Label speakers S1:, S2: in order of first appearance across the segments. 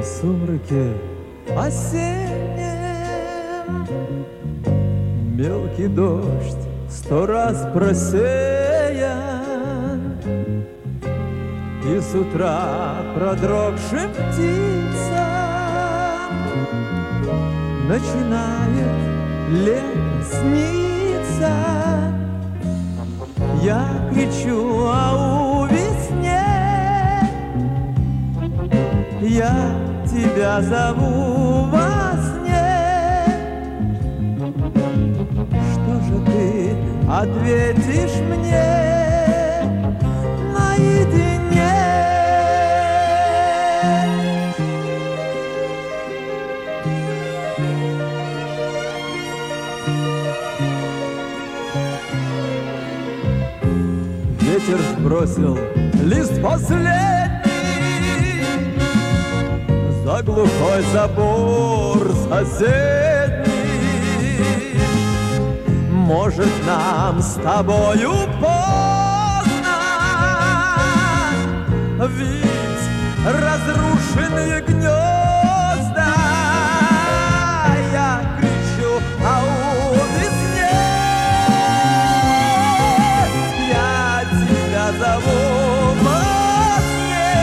S1: В сумраке осеннем мелкий дождь 100 раз просеян, и с утра продрогшим птицам начинает лето сниться. Я кричу, ау, весне, я тебя зову во сне. Что же ты ответишь мне наедине? Ветер сбросил лист последний за глухой забор соседний. Может, нам с тобою поздно, ведь разрушенные гнезда. Я кричу, ау, весне, я тебя зову во сне.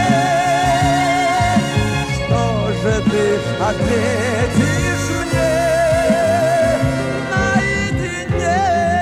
S1: Что же ты ответишь мне наедине?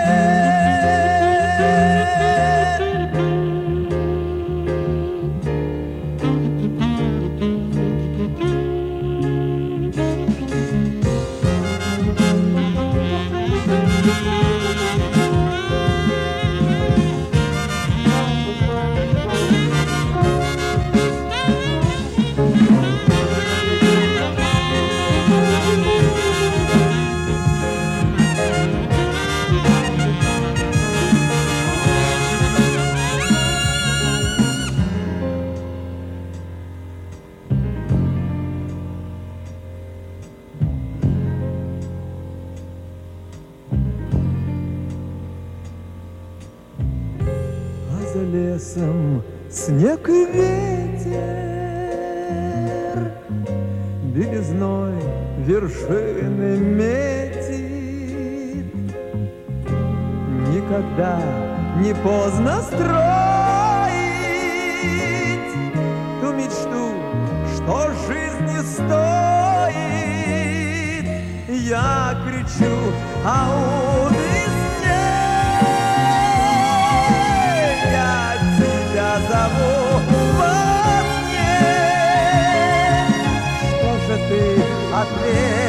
S1: За лесом снег и ветер белизной вершины метит. Никогда не поздно строить ту мечту, что жизни стоит. Я кричу, ау, весне, зову во сне. Что же ты ответишь?